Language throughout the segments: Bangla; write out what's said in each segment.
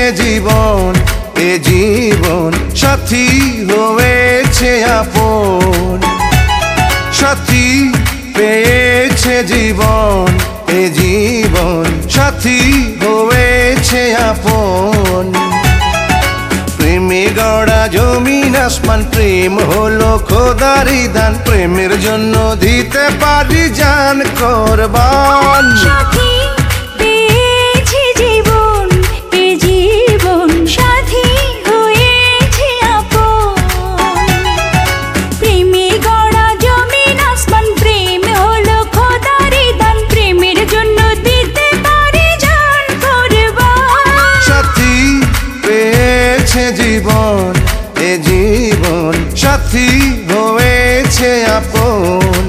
জীবন এ জীবন সাথী হয়েছে আপন সাথী পেয়েছে জীবন এ জীবন সাথী হয়েছে আপন প্রেমে গড়া জমিন আসমান প্রেম হলো খোদারি দান প্রেমের জন্য দিতে পারি জান কোরবান সাথী পেয়েছে জীবন এ জীবন সাথী হয়েছে আপন প্রেমে গড়া জমিন আসমান প্রেম হলো খোদারি দান প্রেমের জন্য দিতে পারি জান কোরবান সাথী পেয়েছে জীবন এ জীবন সাথী হয়েছে আপন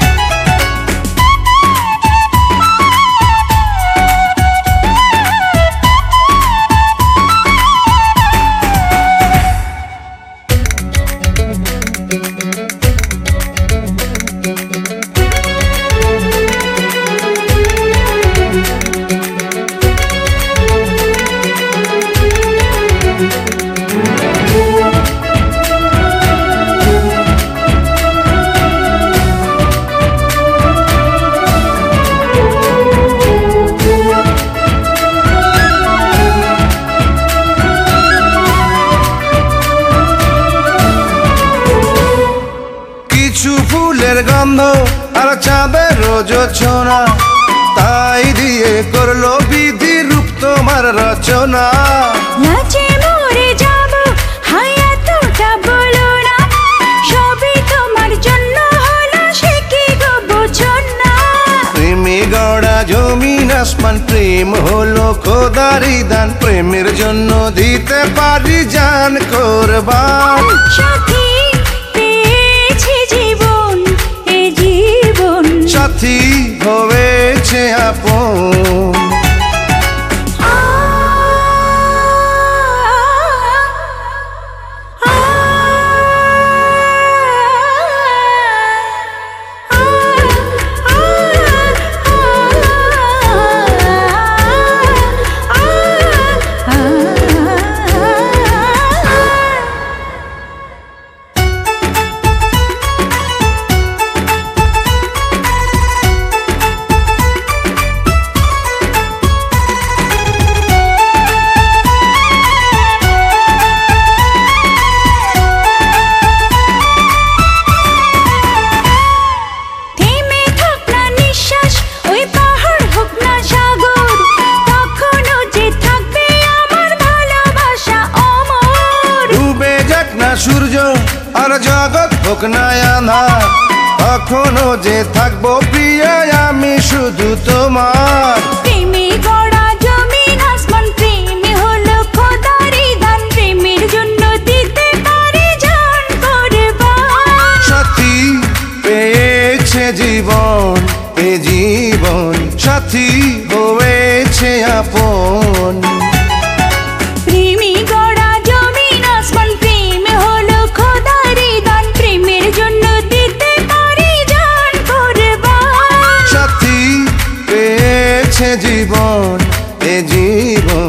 ফুলের গন্ধ আর চাঁদের রোজনা তাই দিয়ে করলো বিধি রূপ তোমার রচনা লাজে মরে যাব হায় এতটা বলো না সবই তোমার জন্য হলো সে কি গো বুঝো না প্রেমে গড়া জমিন আসমান প্রেম হলো খোদারি দান প্রেমের জন্য দিতে পারি জান কোরবান সাথী পেয়েছে জীবন এ জীবন সাথী হয়েছে আপন সূর্য আর জগৎ হোক না আঁধার তখনো যে থাকবো প্রিয়া আমি শুধু তোমার প্রেমে গড়া জমিন আসমান প্রেমে হলো খোদারি দান প্রেমের জন্য দিতে পারি জান কোরবান সাথী পেয়েছে জীবন এ জীবন সাথী হয়েছে আপন জীবন এ জীবন